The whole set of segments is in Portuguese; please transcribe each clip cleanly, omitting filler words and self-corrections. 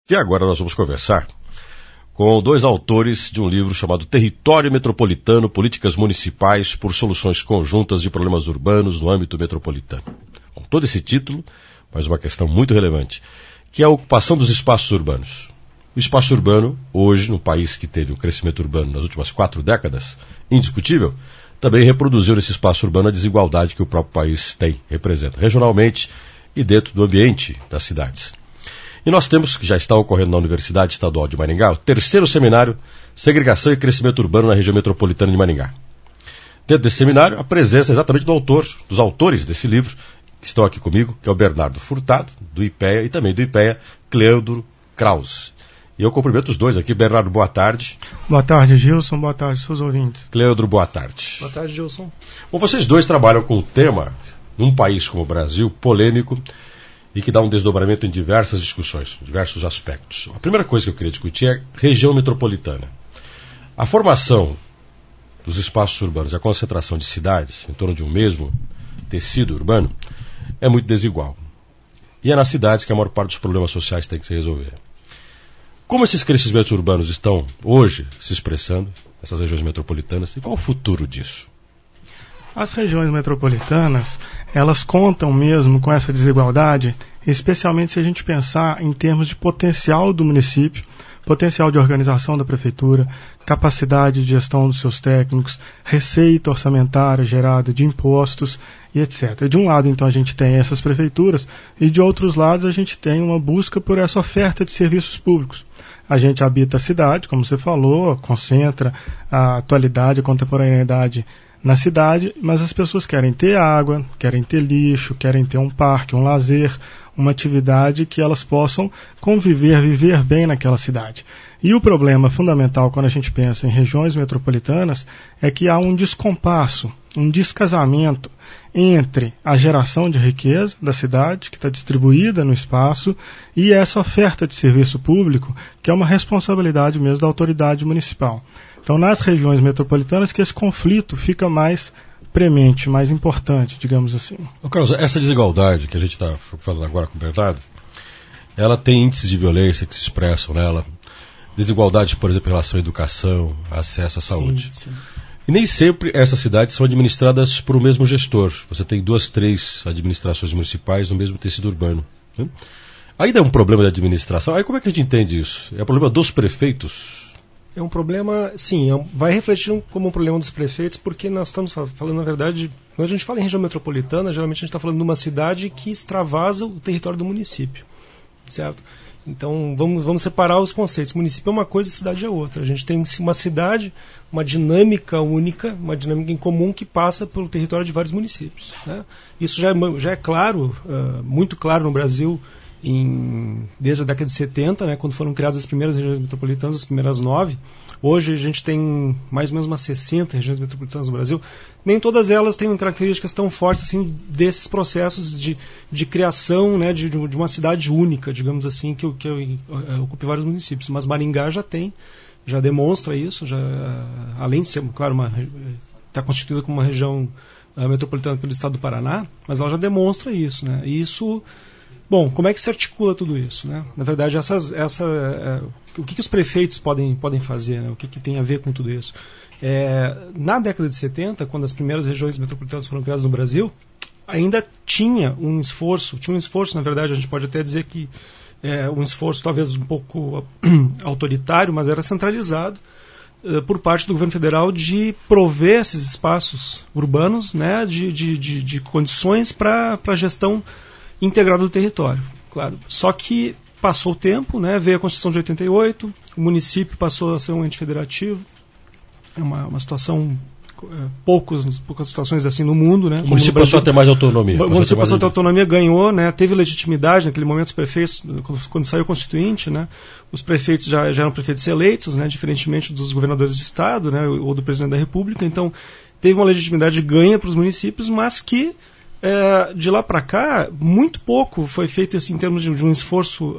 que agora nós vamos conversar com dois autores de um livro chamado Território Metropolitano, Políticas Municipais por Soluções Conjuntas de Problemas Urbanos no Âmbito Metropolitano. Com todo esse título, mas uma questão muito relevante, que é a ocupação dos espaços urbanos. O espaço urbano, hoje, num país que teve um crescimento urbano nas últimas 4 décadas, indiscutível, também reproduziu nesse espaço urbano a desigualdade que o próprio país representa, regionalmente e dentro do ambiente das cidades. E nós temos, que já está ocorrendo na Universidade Estadual de Maringá, o 3º seminário Segregação e Crescimento Urbano na Região Metropolitana de Maringá. Dentro desse seminário, a presença exatamente dos autores desse livro, que estão aqui comigo, que é o Bernardo Furtado, do IPEA, e também do IPEA, Cleandro Krause. E eu cumprimento os dois aqui. Bernardo, boa tarde. Boa tarde, Gilson. Boa tarde, seus ouvintes. Cleandro, boa tarde. Boa tarde, Gilson. Bom, vocês dois trabalham com um tema, num país como o Brasil, polêmico, e que dá um desdobramento em diversas discussões, em diversos aspectos. A primeira coisa que eu queria discutir é região metropolitana. A formação dos espaços urbanos, a concentração de cidades em torno de um mesmo tecido urbano é muito desigual. E é nas cidades que a maior parte dos problemas sociais tem que se resolver. Como esses crescimentos urbanos estão hoje se expressando, essas regiões metropolitanas, e qual o futuro disso? As regiões metropolitanas, elas contam mesmo com essa desigualdade, especialmente se a gente pensar em termos de potencial do município, potencial de organização da prefeitura, capacidade de gestão dos seus técnicos, receita orçamentária gerada de impostos e etc. De um lado, então, a gente tem essas prefeituras e de outros lados a gente tem uma busca por essa oferta de serviços públicos. A gente habita a cidade, como você falou, concentra a atualidade, a contemporaneidade na cidade, mas as pessoas querem ter água, querem ter lixo, querem ter um parque, um lazer, uma atividade que elas possam conviver, viver bem naquela cidade. E o problema fundamental quando a gente pensa em regiões metropolitanas é que há um descompasso, um descasamento entre a geração de riqueza da cidade, que está distribuída no espaço, e essa oferta de serviço público, que é uma responsabilidade mesmo da autoridade municipal. Então, nas regiões metropolitanas que esse conflito fica mais premente, mais importante, digamos assim. Carlos, essa desigualdade que a gente está falando agora com o Bernardo, ela tem índices de violência que se expressam nela, desigualdade, por exemplo, em relação à educação, acesso à saúde. Sim. E nem sempre essas cidades são administradas por o mesmo gestor. Você tem 2, 3 administrações municipais no mesmo tecido urbano. Né? Ainda é um problema de administração. Aí como é que a gente entende isso? É um problema dos prefeitos? É um problema, sim, vai refletir como um problema dos prefeitos, porque nós estamos falando, na verdade, quando a gente fala em região metropolitana, geralmente a gente está falando de uma cidade que extravasa o território do município, certo? Então, vamos separar os conceitos. Município é uma coisa e cidade é outra. A gente tem uma cidade, uma dinâmica única, uma dinâmica em comum que passa pelo território de vários municípios. Né? Isso já é claro, muito claro no Brasil, desde a década de 70, né, quando foram criadas as primeiras regiões metropolitanas, as primeiras 9. Hoje a gente tem mais ou menos umas 60 regiões metropolitanas no Brasil. Nem todas elas têm características tão fortes assim desses processos de criação, né, de uma cidade única, digamos assim, que ocupe vários municípios. Mas Maringá já demonstra isso, além de ser, claro, está constituída como uma região metropolitana pelo estado do Paraná, mas ela já demonstra isso, né? E isso... Bom, como é que se articula tudo isso? Né? Na verdade, o que os prefeitos podem fazer? Né? O que tem a ver com tudo isso? Na década de 70, quando as primeiras regiões metropolitanas foram criadas no Brasil, ainda tinha um esforço, na verdade, a gente pode até dizer que um esforço talvez um pouco autoritário, mas era centralizado por parte do governo federal de prover esses espaços urbanos, né, de condições para a gestão integrado do território, claro. Só que passou o tempo, né, veio a Constituição de 88, o município passou a ser um ente federativo, é uma situação, poucas situações assim no mundo. Né, o município passou a ter mais autonomia. O município passou a ter autonomia, ganhou, né, teve legitimidade, naquele momento os prefeitos, quando saiu o Constituinte, né, os prefeitos já eram prefeitos eleitos, né, diferentemente dos governadores de estado, né, ou do presidente da República, então teve uma legitimidade ganha para os municípios, mas que de lá para cá, muito pouco foi feito assim, em termos de um esforço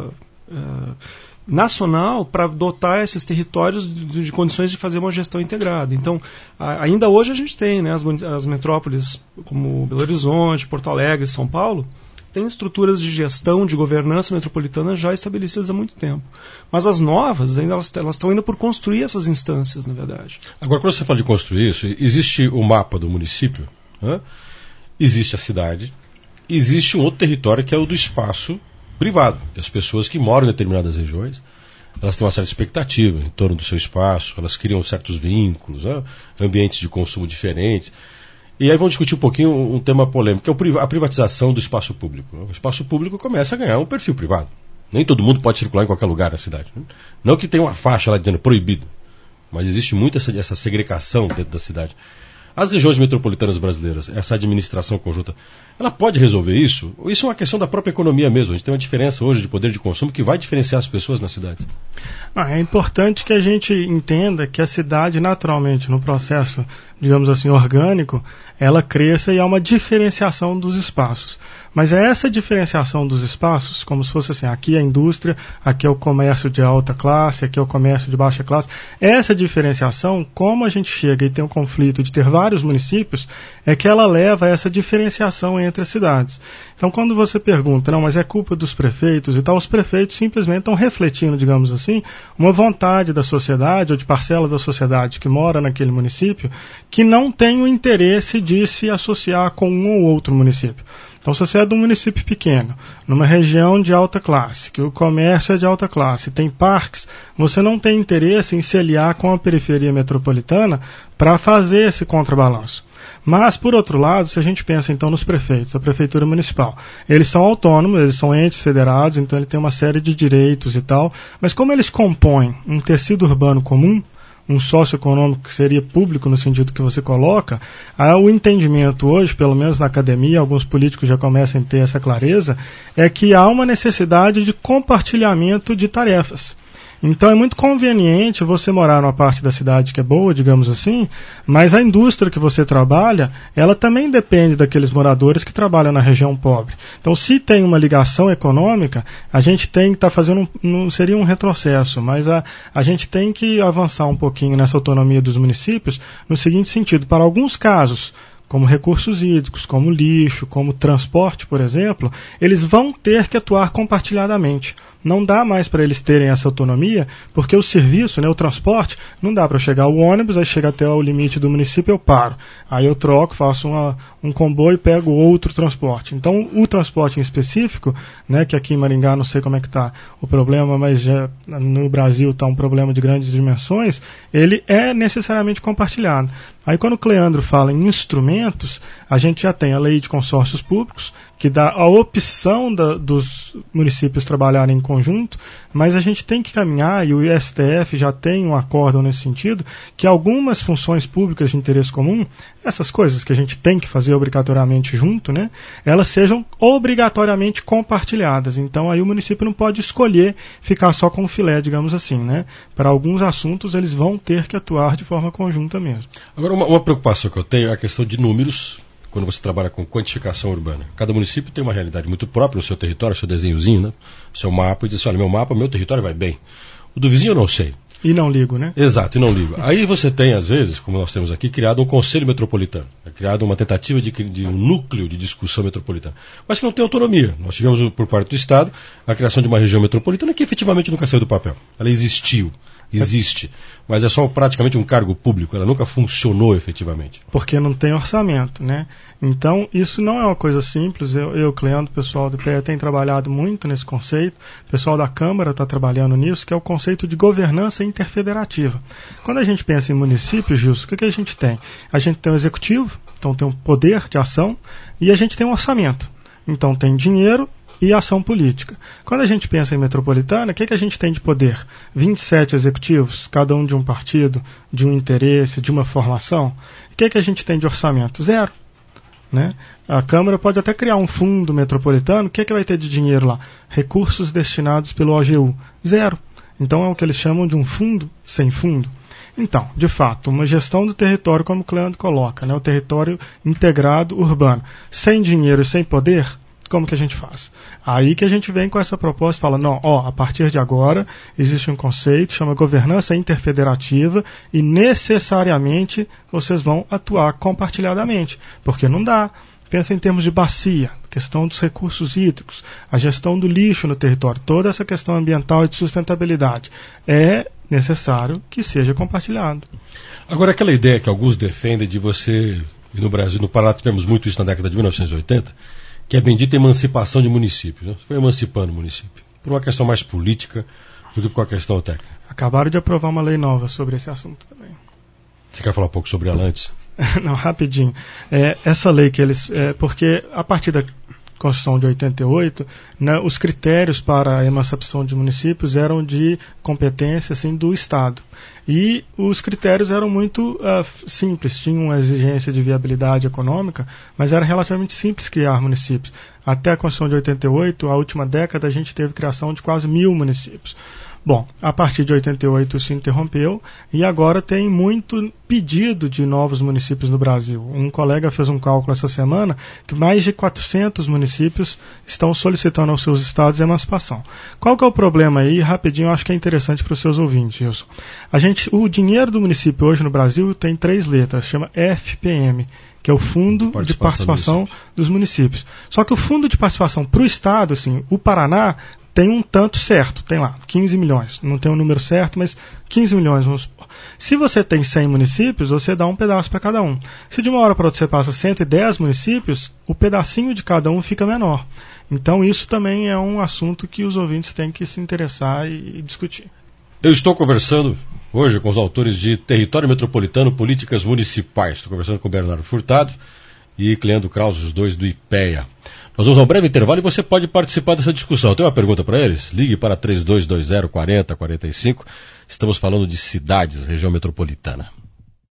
nacional para dotar esses territórios de condições de fazer uma gestão integrada. Então, ainda hoje a gente tem, né, as metrópoles como Belo Horizonte, Porto Alegre, São Paulo, tem estruturas de gestão, de governança metropolitana já estabelecidas há muito tempo. Mas as novas, ainda elas estão ainda por construir essas instâncias, na verdade. Agora, quando você fala de construir isso, existe o mapa do município, né? Existe a cidade, existe um outro território que é o do espaço privado. As pessoas que moram em determinadas regiões, elas têm uma certa expectativa em torno do seu espaço, elas criam certos vínculos, né? Ambientes de consumo diferentes. E aí vamos discutir um pouquinho um tema polêmico, que é a privatização do espaço público. O espaço público começa a ganhar um perfil privado. Nem todo mundo pode circular em qualquer lugar na cidade. Né? Não que tenha uma faixa lá dizendo proibido, mas existe muito essa segregação dentro da cidade. As regiões metropolitanas brasileiras, essa administração conjunta, ela pode resolver isso? Ou isso é uma questão da própria economia mesmo? A gente tem uma diferença hoje de poder de consumo que vai diferenciar as pessoas na cidade. É importante que a gente entenda que a cidade, naturalmente, no processo, digamos assim, orgânico, ela cresça e há uma diferenciação dos espaços. Mas é essa diferenciação dos espaços, como se fosse assim, aqui é a indústria, aqui é o comércio de alta classe, aqui é o comércio de baixa classe. Essa diferenciação, como a gente chega e tem um conflito de ter vários municípios, é que ela leva a essa diferenciação entre as cidades. Então, quando você pergunta, não, mas é culpa dos prefeitos e tal, os prefeitos simplesmente estão refletindo, digamos assim, uma vontade da sociedade ou de parcela da sociedade que mora naquele município que não tem o interesse de se associar com um ou outro município. Então, se você é de um município pequeno, numa região de alta classe, que o comércio é de alta classe, tem parques, você não tem interesse em se aliar com a periferia metropolitana para fazer esse contrabalanço. Mas, por outro lado, se a gente pensa então nos prefeitos, a prefeitura municipal, eles são autônomos, eles são entes federados, então ele tem uma série de direitos e tal, mas como eles compõem um tecido urbano comum, um socioeconômico que seria público no sentido que você coloca, há o entendimento hoje, pelo menos na academia, alguns políticos já começam a ter essa clareza, é que há uma necessidade de compartilhamento de tarefas. Então é muito conveniente você morar numa parte da cidade que é boa, digamos assim, mas a indústria que você trabalha, ela também depende daqueles moradores que trabalham na região pobre. Então, se tem uma ligação econômica, a gente tem que estar fazendo, não seria um retrocesso, mas a gente tem que avançar um pouquinho nessa autonomia dos municípios, no seguinte sentido, para alguns casos, como recursos hídricos, como lixo, como transporte, por exemplo, eles vão ter que atuar compartilhadamente. Não dá mais para eles terem essa autonomia, porque o serviço, né, o transporte, não dá para chegar o ônibus, aí chega até o limite do município, eu paro. Aí eu troco, faço um comboio e pego outro transporte. Então, o transporte em específico, né, que aqui em Maringá não sei como é que está o problema, mas já no Brasil está um problema de grandes dimensões, ele é necessariamente compartilhado. Aí quando o Cleandro fala em instrumentos, a gente já tem a lei de consórcios públicos, que dá a opção dos municípios trabalharem em conjunto, mas a gente tem que caminhar, e o STF já tem um acórdão nesse sentido, que algumas funções públicas de interesse comum, essas coisas que a gente tem que fazer obrigatoriamente junto, né, elas sejam obrigatoriamente compartilhadas. Então aí o município não pode escolher ficar só com o filé, digamos assim, né? Para alguns assuntos eles vão ter que atuar de forma conjunta mesmo. Agora, uma preocupação que eu tenho é a questão de números, quando você trabalha com quantificação urbana. Cada município tem uma realidade muito própria no seu território, seu desenhozinho, né? Seu mapa, e diz assim, olha, meu mapa, meu território vai bem. O do vizinho eu não sei. E não ligo, né? Exato, e não ligo. Aí você tem, às vezes, como nós temos aqui, criado um conselho metropolitano. É criado uma tentativa de um núcleo de discussão metropolitana. Mas que não tem autonomia. Nós tivemos, por parte do Estado, a criação de uma região metropolitana que efetivamente nunca saiu do papel. Ela existe, mas é só praticamente um cargo público, ela nunca funcionou efetivamente. Porque não tem orçamento, né? Então, isso não é uma coisa simples. Eu Cleandro, o pessoal do IPE tem trabalhado muito nesse conceito, o pessoal da Câmara está trabalhando nisso, que é o conceito de governança interfederativa. Quando a gente pensa em municípios, Gilson, o que a gente tem? A gente tem um executivo, então tem um poder de ação, e a gente tem um orçamento. Então tem dinheiro e ação política. Quando a gente pensa em metropolitana, o que a gente tem de poder? 27 executivos, cada um de um partido, de um interesse, de uma formação. O que a gente tem de orçamento? Zero. Né? A Câmara pode até criar um fundo metropolitano, o que vai ter de dinheiro lá? Recursos destinados pelo OGU. Zero. Então é o que eles chamam de um fundo sem fundo. Então, de fato, uma gestão do território, como o Cleandro coloca, né? O território integrado urbano, sem dinheiro e sem poder, como que a gente faz? Aí que a gente vem com essa proposta e fala, não, a partir de agora existe um conceito, chama governança interfederativa e necessariamente vocês vão atuar compartilhadamente, porque não dá. pensa em termos de bacia, questão dos recursos hídricos, a gestão do lixo no território, toda essa questão ambiental e de sustentabilidade, é necessário que seja compartilhado. Agora, aquela ideia que alguns defendem de você, e no Brasil, no Pará, tivemos muito isso na década de 1980, que é a bendita emancipação de municípios. Né? Foi emancipando o município, por uma questão mais política do que por uma questão técnica. Acabaram de aprovar uma lei nova sobre esse assunto também. Você quer falar um pouco sobre ela antes? Não, rapidinho. Essa lei que eles... porque a partir da Constituição de 88, né, os critérios para a emancipação de municípios eram de competência assim, do Estado. E os critérios eram muito simples, tinham uma exigência de viabilidade econômica, mas era relativamente simples criar municípios. Até a Constituição de 88, a última década, a gente teve criação de quase 1.000 municípios. Bom, a partir de 88 se interrompeu e agora tem muito pedido de novos municípios no Brasil. Um colega fez um cálculo essa semana que mais de 400 municípios estão solicitando aos seus estados a emancipação. Qual que é o problema aí? Rapidinho, eu acho que é interessante para os seus ouvintes, Wilson. O dinheiro do município hoje no Brasil tem 3 letras, chama FPM, que é o Fundo de Participação dos Municípios. Só que o Fundo de Participação para o Estado, assim, o Paraná, tem um tanto certo, tem lá, 15 milhões. Não tem um número certo, mas 15 milhões, vamos supor. Se você tem 100 municípios, você dá um pedaço para cada um. Se de uma hora para outra você passa 110 municípios, o pedacinho de cada um fica menor. Então isso também é um assunto que os ouvintes têm que se interessar e discutir. Eu estou conversando hoje com os autores de Território Metropolitano, Políticas Municipais. Estou conversando com o Bernardo Furtado e Cleandro Kraus, os dois do IPEA. Nós vamos a um breve intervalo e você pode participar dessa discussão. Tem uma pergunta para eles? Ligue para 3220-4045. Estamos falando de cidades, região metropolitana.